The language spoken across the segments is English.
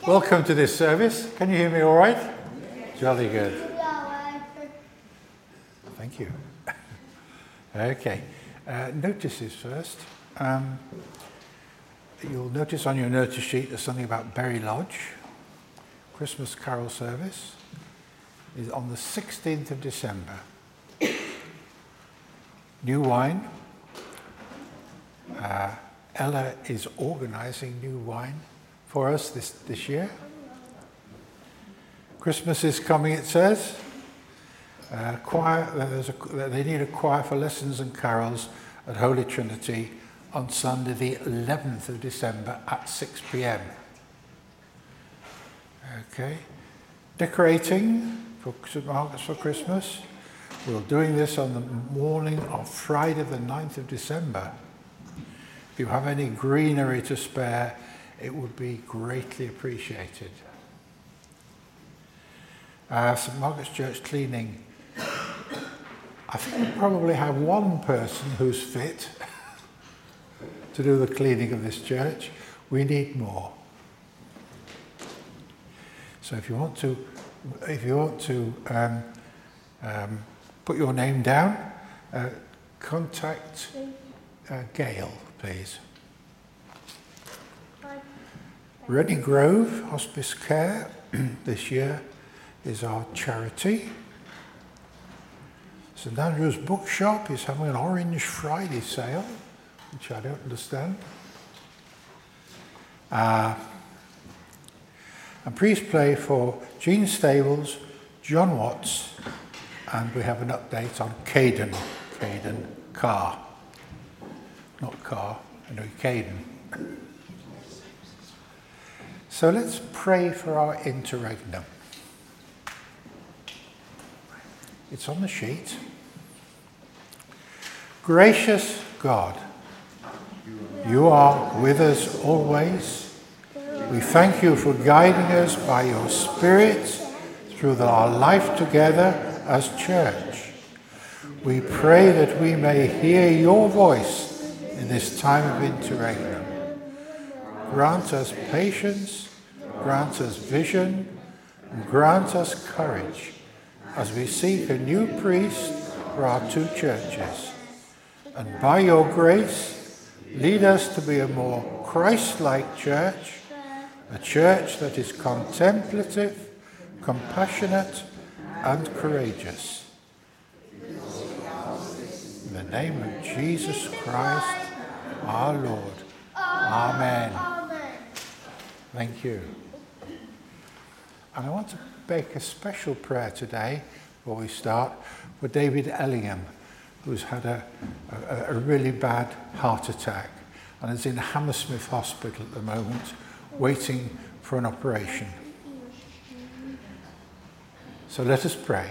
Welcome to this service. Can you hear me all right? Jolly good. Thank you. Okay. Notices first. You'll notice on your notice sheet there's something about Berry Lodge. Christmas carol service is on the 16th of December. New wine. Ella is organising new wine for us this year. Christmas is coming, it says. Choir. They need a choir for lessons and carols at Holy Trinity on Sunday the 11th of December at 6 p.m. Okay. Decorating for St Margaret's for Christmas. We're doing this on the morning of Friday the 9th of December. If you have any greenery to spare, it would be greatly appreciated. St Margaret's Church cleaning. I think we probably have one person who's fit to do the cleaning of this church. We need more. So if you want to put your name down, contact Gail, please. Reading Grove Hospice Care this year is our charity. St Andrew's Bookshop is having an Orange Friday sale, which I don't understand. And please play for Jean Stables, John Watts, and we have an update on Caden Carr. Not Carr, Caden. So let's pray for our interregnum. It's on the sheet. Gracious God, you are with us always. We thank you for guiding us by your Spirit through our life together as church. We pray that we may hear your voice in this time of interregnum. Grant us patience, grant us vision, and grant us courage as we seek a new priest for our two churches. And by your grace, lead us to be a more Christ-like church, a church that is contemplative, compassionate, and courageous. In the name of Jesus Christ, our Lord. Amen. Thank you. And I want to make a special prayer today, before we start, for David Ellingham, who's had a really bad heart attack and is in Hammersmith Hospital at the moment, waiting for an operation. So let us pray.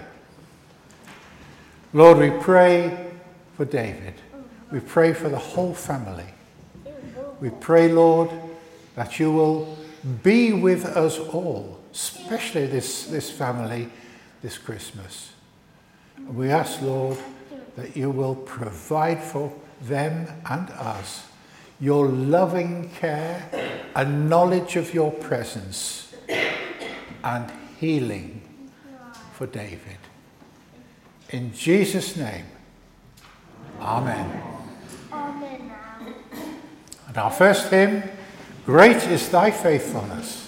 Lord, we pray for David. We pray for the whole family. We pray, Lord, that you will be with us all, especially this family this Christmas. And we ask, Lord, that you will provide for them and us your loving care and knowledge of your presence and healing for David. In Jesus' name, amen. Amen. And our first hymn, Great is Thy Faithfulness,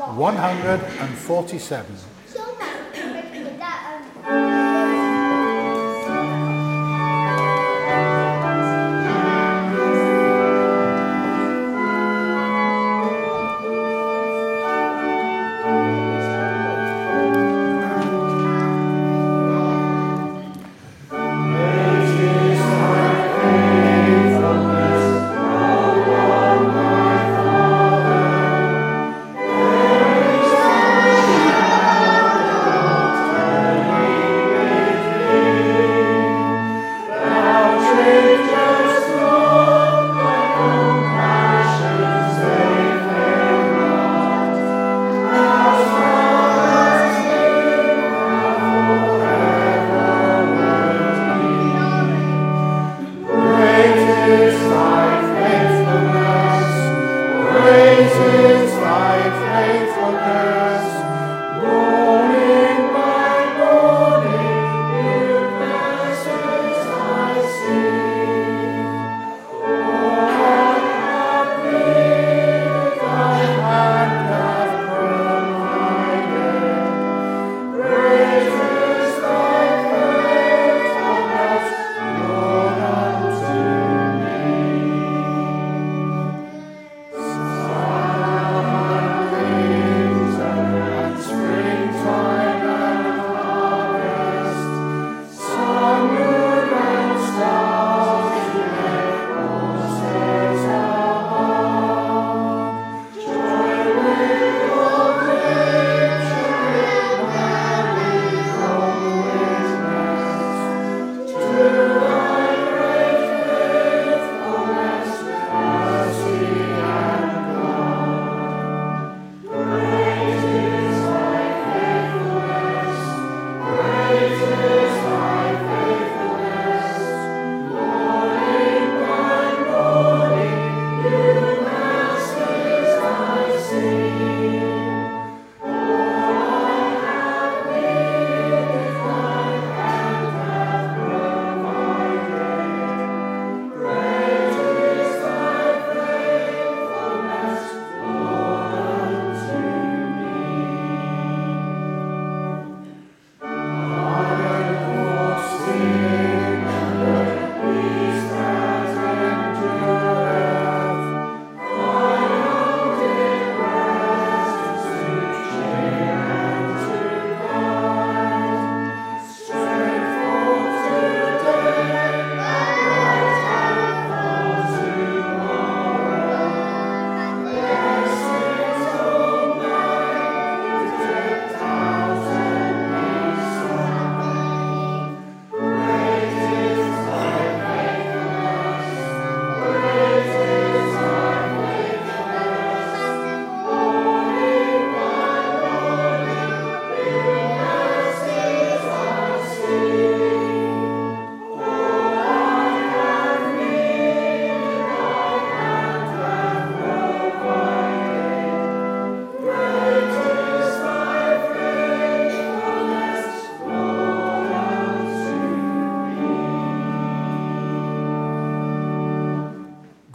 147. Great is thy faithfulness.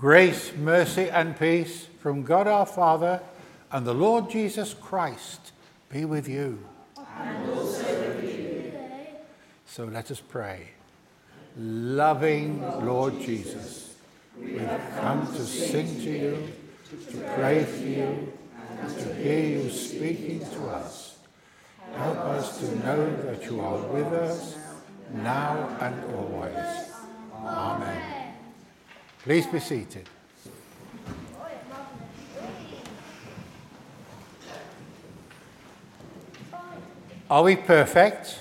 Grace, mercy, and peace from God our Father and the Lord Jesus Christ be with you. And also with you. So let us pray. Loving Lord Jesus, we have come to sing to you, to pray for you, and to hear you speaking to us. Help us to know that you are with us now and always. Amen. Please be seated. Are we perfect?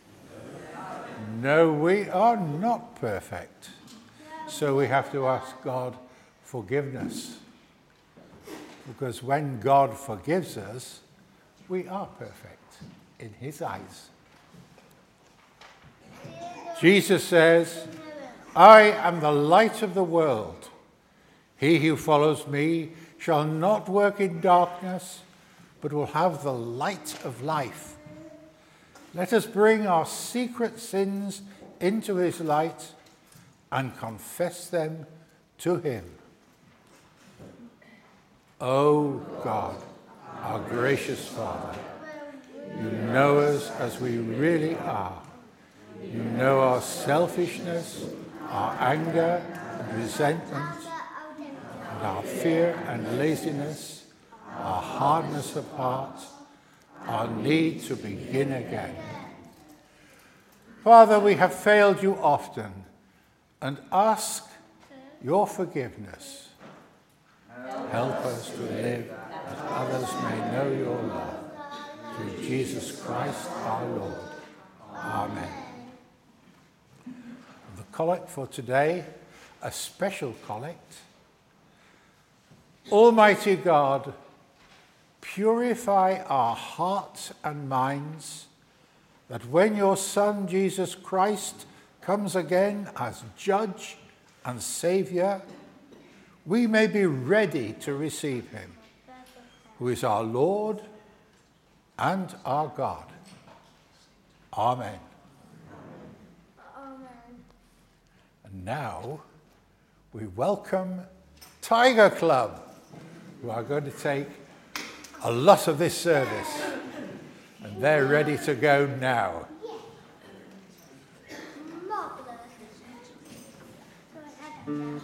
No, we are not perfect. So we have to ask God forgiveness. Because when God forgives us, we are perfect in his eyes. Jesus says, I am the light of the world. He who follows me shall not work in darkness, but will have the light of life. Let us bring our secret sins into his light and confess them to him. O God, our gracious Father, you know us as we really are. You know our selfishness, our anger and resentment, and our fear and laziness, our hardness of heart, our need to begin again. Father, we have failed you often and ask your forgiveness. Help us to live that others may know your love. Through Jesus Christ our Lord. Amen. The collect for today, a special collect. Almighty God, purify our hearts and minds, that when your Son Jesus Christ comes again as Judge and Saviour, we may be ready to receive him, who is our Lord and our God. Amen. Amen. And now we welcome Tiger Club, who are going to take a lot of this service, and they're ready to go now. Marvellous.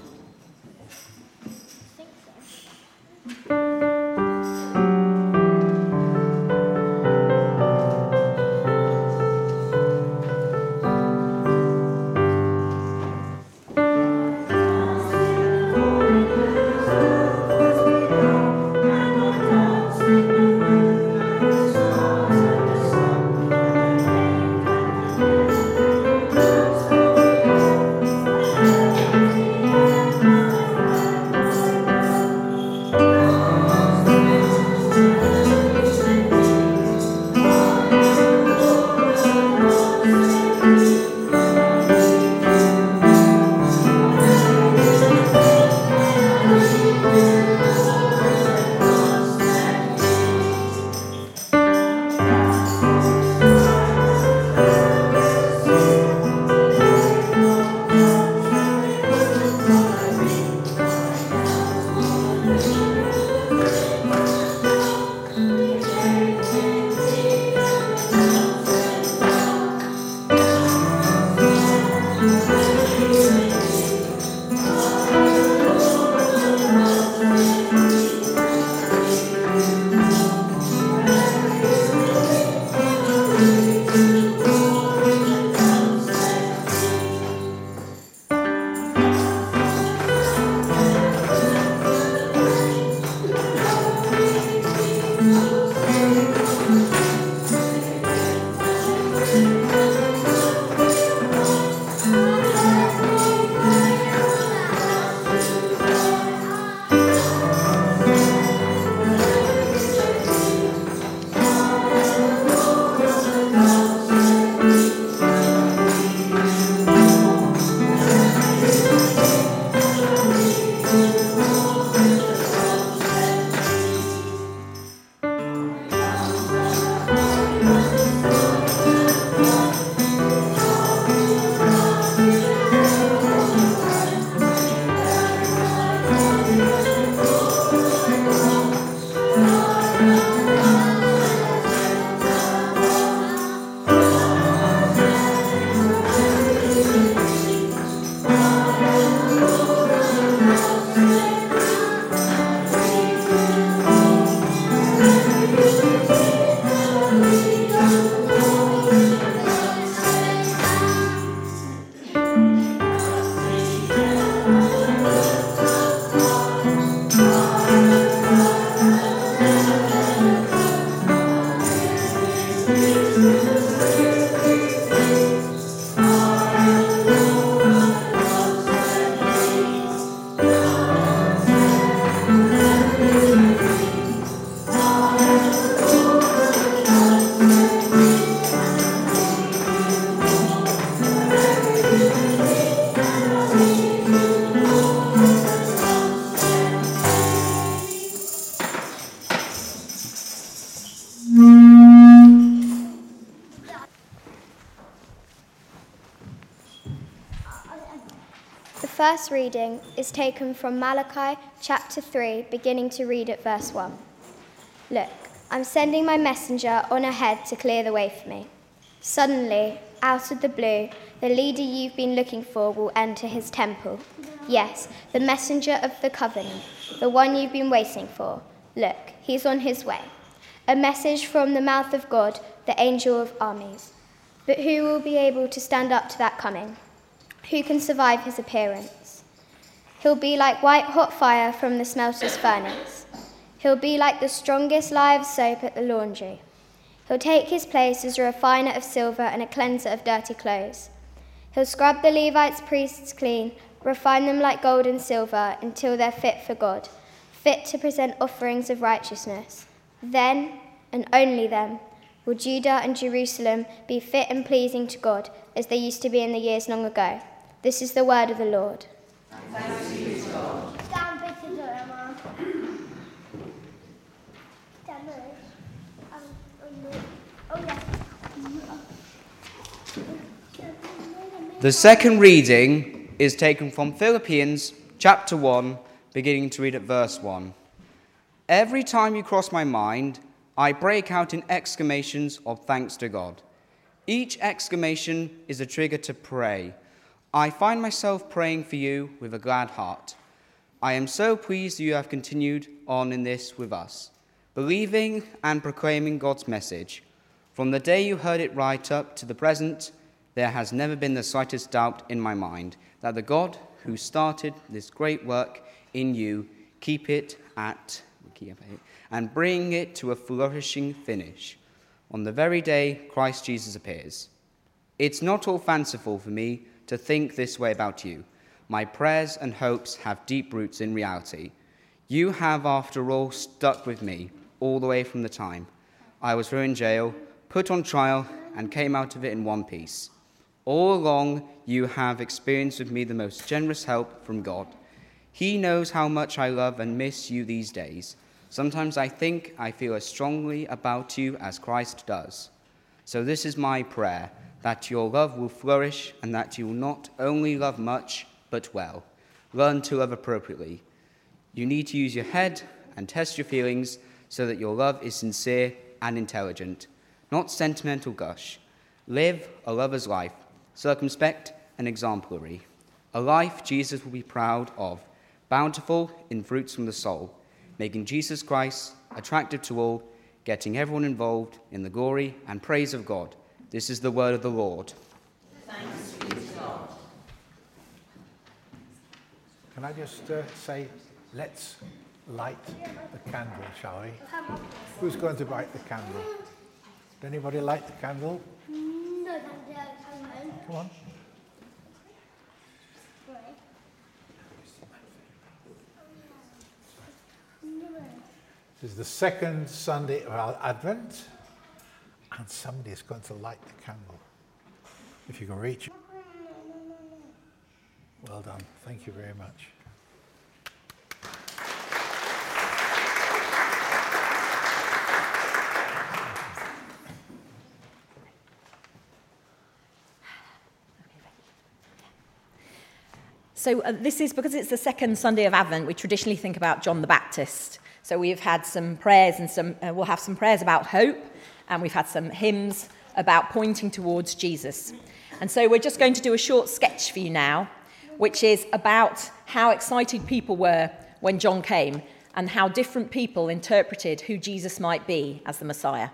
first reading is taken from Malachi chapter 3, beginning to read at verse 1. Look, I'm sending my messenger on ahead to clear the way for me. Suddenly, out of the blue, the leader you've been looking for will enter his temple. Yes, the messenger of the covenant, the one you've been waiting for. Look, he's on his way. A message from the mouth of God, the angel of armies. But who will be able to stand up to that coming? Who can survive his appearance? He'll be like white-hot fire from the smelter's furnace. He'll be like the strongest lye of soap at the laundry. He'll take his place as a refiner of silver and a cleanser of dirty clothes. He'll scrub the Levites' priests clean, refine them like gold and silver until they're fit for God, fit to present offerings of righteousness. Then, and only then, will Judah and Jerusalem be fit and pleasing to God as they used to be in the years long ago. This is the word of the Lord. Thanks be to God. The second reading is taken from Philippians chapter 1, beginning to read at verse 1. Every time you cross my mind, I break out in exclamations of thanks to God. Each exclamation is a trigger to pray. I find myself praying for you with a glad heart. I am so pleased that you have continued on in this with us, believing and proclaiming God's message. From the day you heard it right up to the present, there has never been the slightest doubt in my mind that the God who started this great work in you keep it and bring it to a flourishing finish on the very day Christ Jesus appears. It's not all fanciful for me to think this way about you. My prayers and hopes have deep roots in reality. You have, after all, stuck with me all the way from the time I was thrown in jail, put on trial, and came out of it in one piece. All along, you have experienced with me the most generous help from God. He knows how much I love and miss you these days. Sometimes I think I feel as strongly about you as Christ does. So this is my prayer, that your love will flourish and that you will not only love much, but well. Learn to love appropriately. You need to use your head and test your feelings so that your love is sincere and intelligent, not sentimental gush. Live a lover's life, circumspect and exemplary. A life Jesus will be proud of, bountiful in fruits from the soul, making Jesus Christ attractive to all, getting everyone involved in the glory and praise of God. This is the word of the Lord. Thanks be to God. Can I just say, let's light the candle, shall we? Who's going to light the candle? Did anybody light the candle? No, Come on. This is the second Sunday of our Advent, and somebody is going to light the candle. If you can reach it. Well done. Thank you very much. So this is because it's the second Sunday of Advent. We traditionally think about John the Baptist. So we've had some prayers and we'll have some prayers about hope, and we've had some hymns about pointing towards Jesus. And so we're just going to do a short sketch for you now, which is about how excited people were when John came and how different people interpreted who Jesus might be as the Messiah.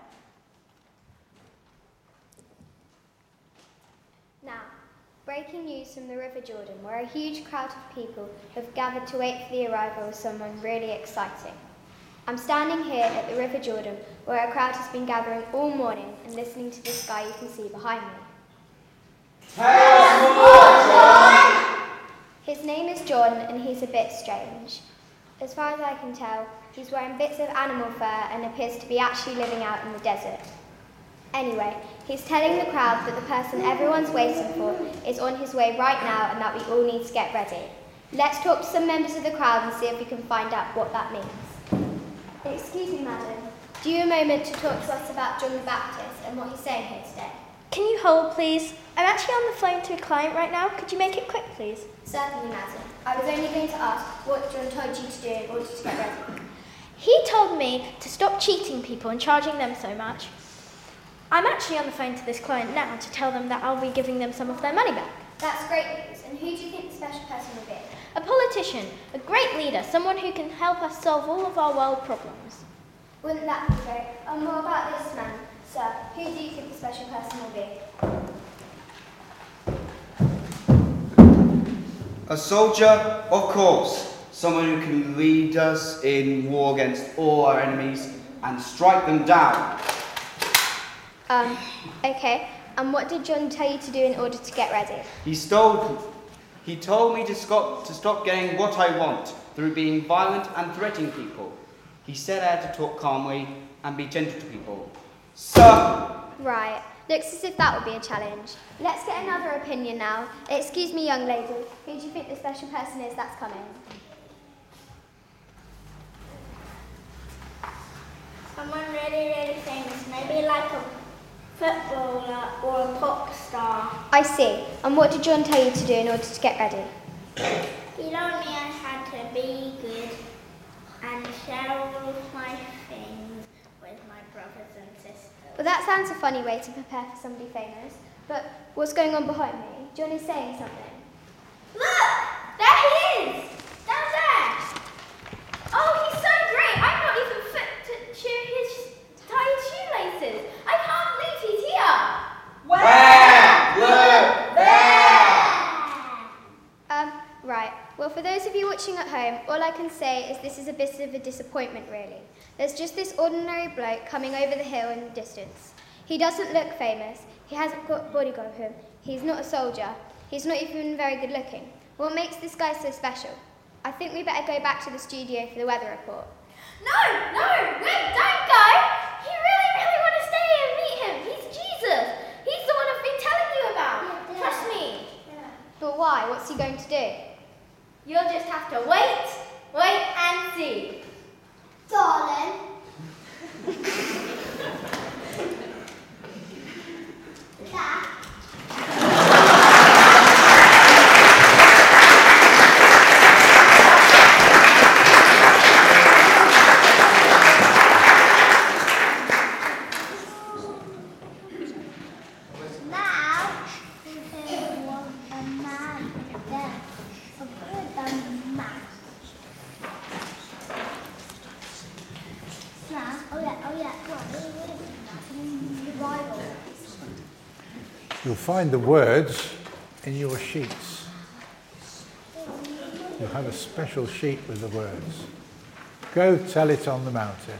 Breaking news from the River Jordan, where a huge crowd of people have gathered to wait for the arrival of someone really exciting. I'm standing here at the River Jordan, where a crowd has been gathering all morning and listening to this guy you can see behind me. Tell us more, John! His name is John, and he's a bit strange. As far as I can tell, he's wearing bits of animal fur and appears to be actually living out in the desert. Anyway, he's telling the crowd that the person everyone's waiting for is on his way right now and that we all need to get ready. Let's talk to some members of the crowd and see if we can find out what that means. Excuse me, madam. Do you have a moment to talk to us about John the Baptist and what he's saying here today? Can you hold, please? I'm actually on the phone to a client right now. Could you make it quick, please? Certainly, madam. I was only going to ask what John told you to do in order to get ready. He told me to stop cheating people and charging them so much. I'm actually on the phone to this client now to tell them that I'll be giving them some of their money back. That's great news. And who do you think the special person will be? A politician, a great leader, someone who can help us solve all of our world problems. Wouldn't that be great? And what about this man, sir? Who do you think the special person will be? A soldier, of course. Someone who can lead us in war against all our enemies and strike them down. Okay. And what did John tell you to do in order to get ready? He told me to stop getting what I want through being violent and threatening people. He said I had to talk calmly and be gentle to people. Sir! Right. Looks as if that would be a challenge. Let's get another opinion now. Excuse me, young lady. Who do you think the special person is that's coming? Someone really, really famous, maybe like a footballer or a pop star. I see. And what did John tell you to do in order to get ready? He told me I had to be good and share all of my things with my brothers and sisters. Well, that sounds a funny way to prepare for somebody famous. But what's going on behind me? John is saying something. Look! There he is! Down there! Oh, he's so great! I'm not even fit to cheer his tied shoelaces. I can't believe he's here! Where? Look! There! Right. Well, for those of you watching at home, all I can say is this is a bit of a disappointment, really. There's just this ordinary bloke coming over the hill in the distance. He doesn't look famous. He hasn't got a bodyguard with him. He's not a soldier. He's not even very good looking. What makes this guy so special? I think we better go back to the studio for the weather report. No! Wait, don't go! You really want to stay here and meet him. He's Jesus. He's the one I've been telling you about. Trust me. But why? What's he going to do? You'll just have to wait and see. Darling. You'll find the words in your sheets. You'll have a special sheet with the words. Go tell it on the mountain.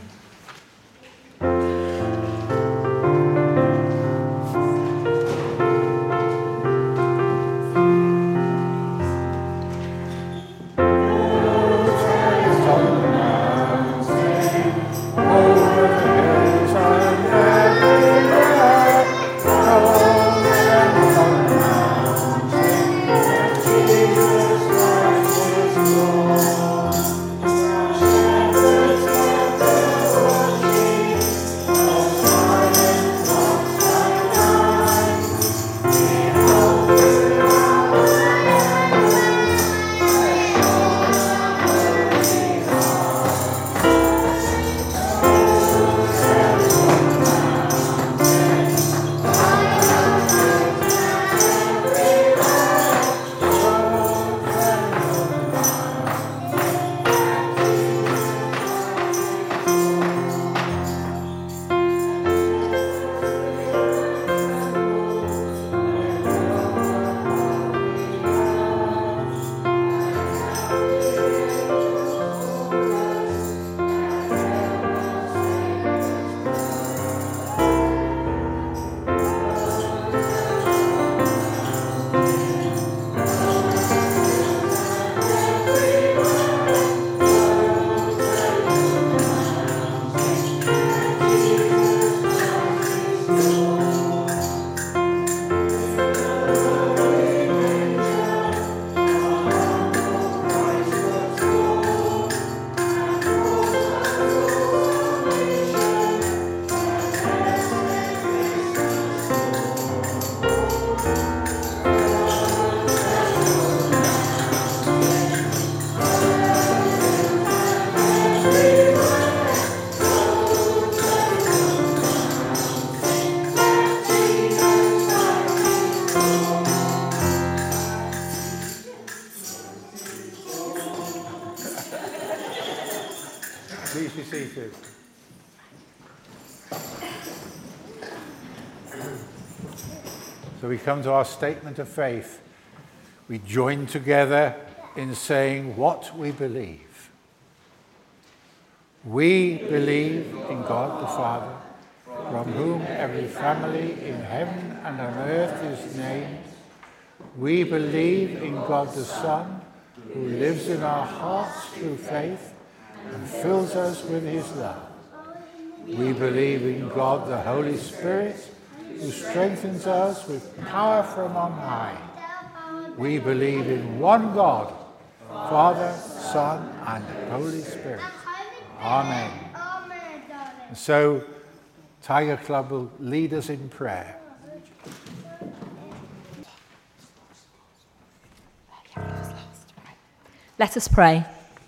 Please be seated. So we come to our statement of faith. We join together in saying what we believe. We believe in God the Father, from whom every family in heaven and on earth is named. We believe in God the Son, who lives in our hearts through faith and fills us with his love. We believe in God the Holy Spirit, who strengthens us with power from on high. We believe in one God, Father, Son, and Holy Spirit. Amen. And so, Tiger Club will lead us in prayer. Let us pray.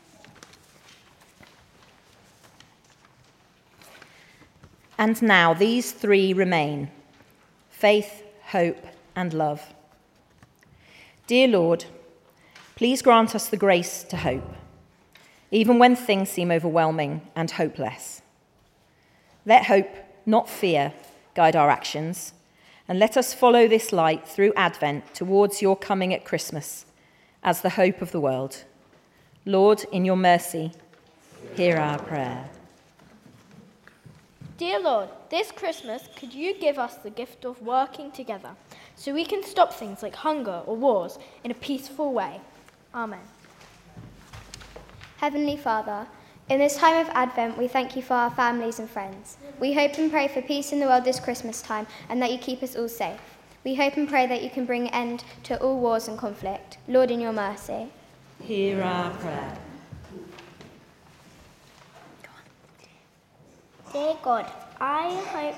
And now these three remain: faith, hope, and love. Dear Lord, please grant us the grace to hope, even when things seem overwhelming and hopeless. Let hope, not fear, guide our actions, and let us follow this light through Advent towards your coming at Christmas as the hope of the world. Lord, in your mercy, hear our prayer. Dear Lord, this Christmas, could you give us the gift of working together so we can stop things like hunger or wars in a peaceful way? Amen. Heavenly Father, in this time of Advent, we thank you for our families and friends. We hope and pray for peace in the world this Christmas time and that you keep us all safe. We hope and pray that you can bring an end to all wars and conflict. Lord, in your mercy, hear our prayer. Dear God, I hope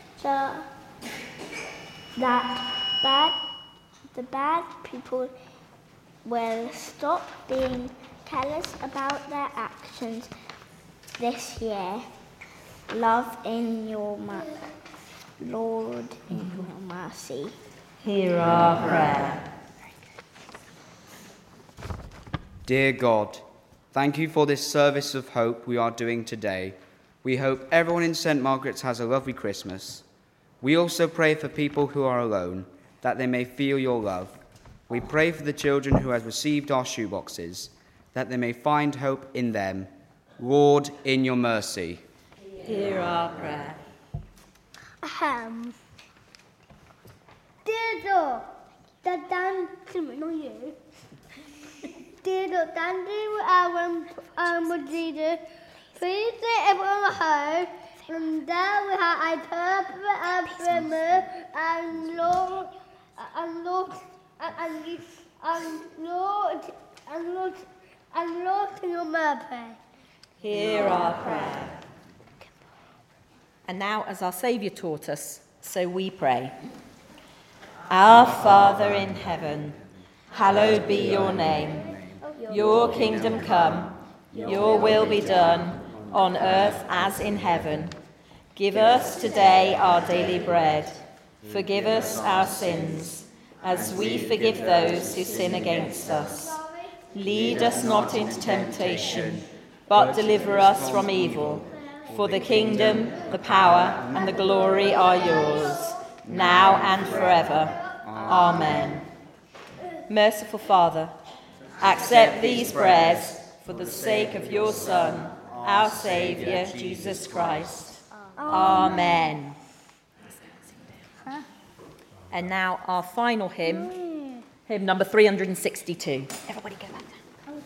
that the bad people will stop being careless about their actions this year. Love in your Lord, in your mercy. Hear our prayer. Dear God, thank you for this service of hope we are doing today. We hope everyone in St. Margaret's has a lovely Christmas. We also pray for people who are alone, that they may feel your love. We pray for the children who have received our shoeboxes, that they may find hope in them. Lord, in your mercy, hear our prayer. Dear Lord, thank you, our leader. Please let everyone home, and there we have a perfect abdomen and Lord, in your mercy. Hear our prayer. And now, as our Saviour taught us, so we pray. Our Father in heaven, hallowed be your name. Your kingdom come, your will be done, on earth as in heaven. Give us today our daily bread. Forgive us our sins, as we forgive those who sin against us. Lead us not into temptation, but deliver us from evil. For the kingdom, the power, and the glory are yours, now and forever. Amen. Merciful Father, accept these prayers for the sake of your Son, our Saviour, Jesus Christ. Amen. And now our final hymn, hymn number 362. Everybody go back down.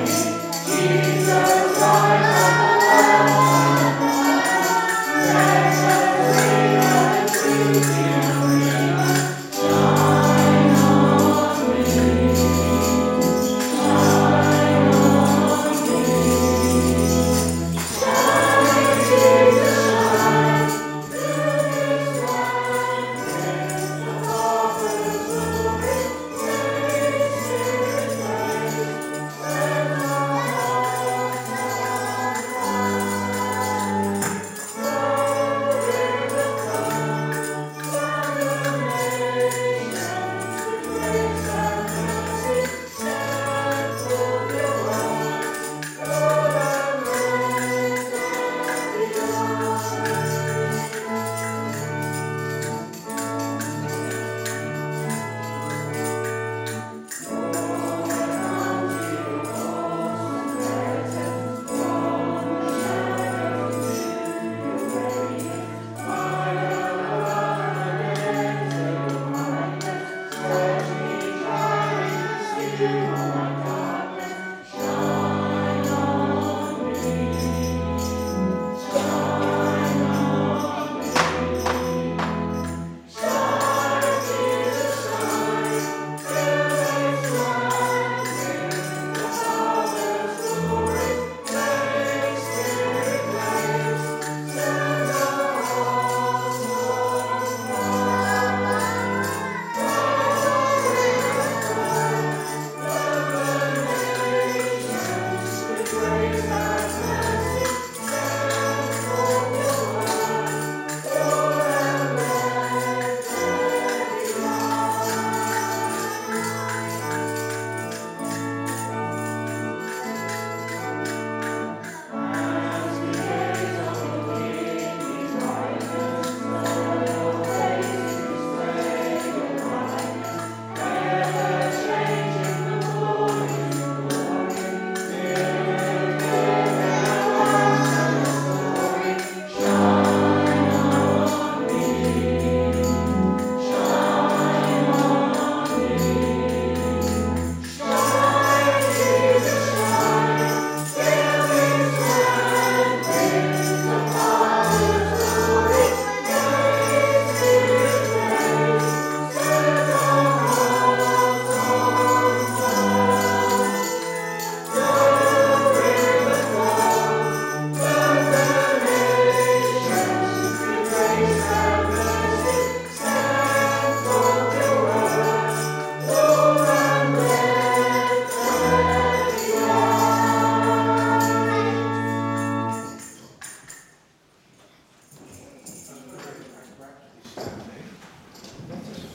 Jesus, Lord of the world,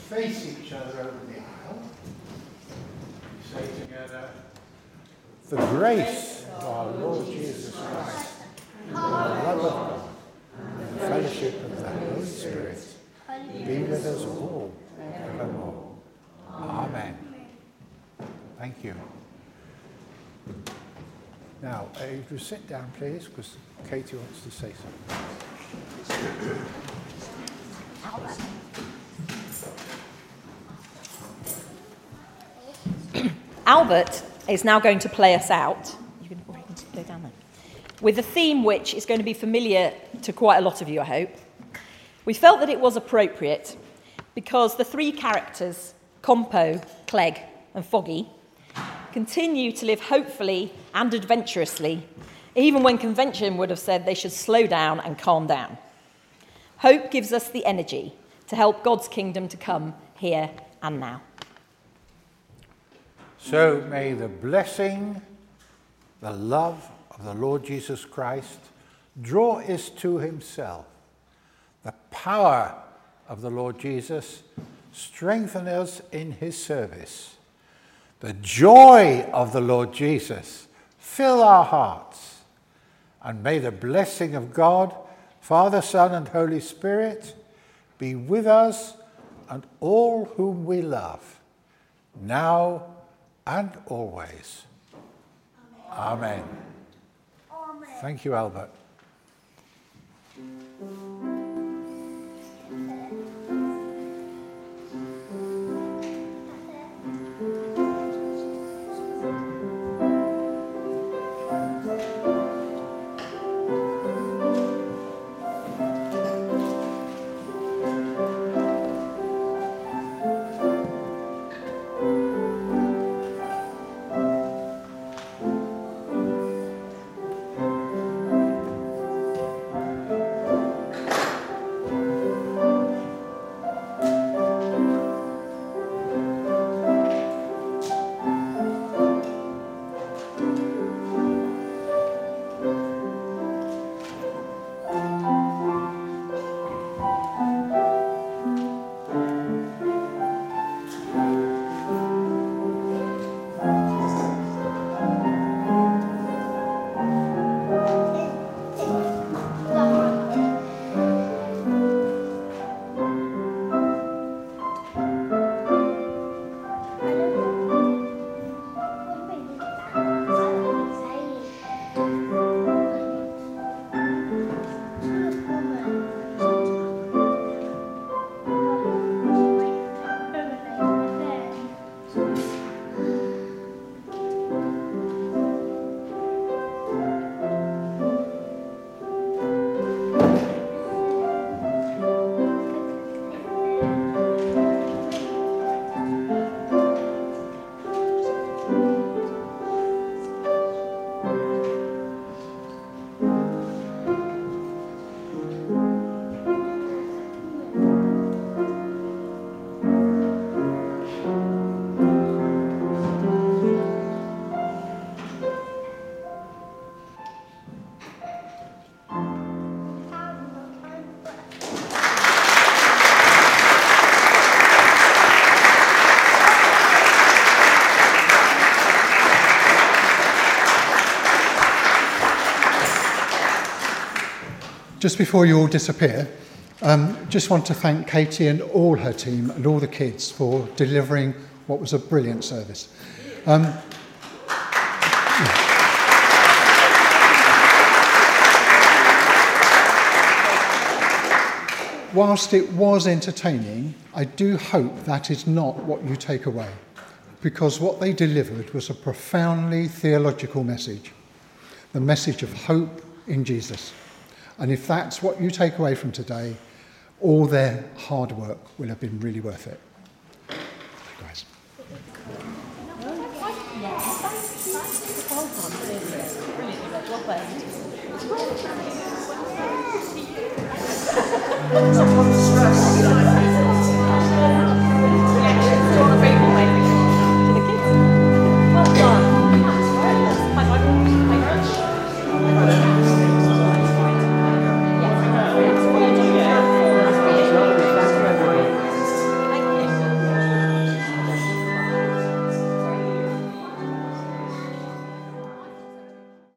face each other over the aisle. We say together, the grace of our Lord Jesus Christ, the love of God, and the fellowship of the Holy Spirit be with us all evermore. Amen. Thank you. Now, if you sit down, please, because Katie wants to say something. Albert is now going to play us out. You can go down there. With a theme which is going to be familiar to quite a lot of you, I hope. We felt that it was appropriate because the three characters, Compo, Clegg, and Foggy, continue to live hopefully and adventurously, even when convention would have said they should slow down and calm down. Hope gives us the energy to help God's kingdom to come here and now. So may the blessing, the love of the Lord Jesus Christ draw us to himself. The power of the Lord Jesus strengthen us in his service. The joy of the Lord Jesus fill our hearts. And may the blessing of God, Father, Son, and Holy Spirit be with us and all whom we love, now and always. Amen. Amen. Thank you, Albert. Just before you all disappear, just want to thank Katie and all her team and all the kids for delivering what was a brilliant service. Whilst it was entertaining, I do hope that is not what you take away, because what they delivered was a profoundly theological message, the message of hope in Jesus. And if that's what you take away from today, all their hard work will have been really worth it. Guys. Well done.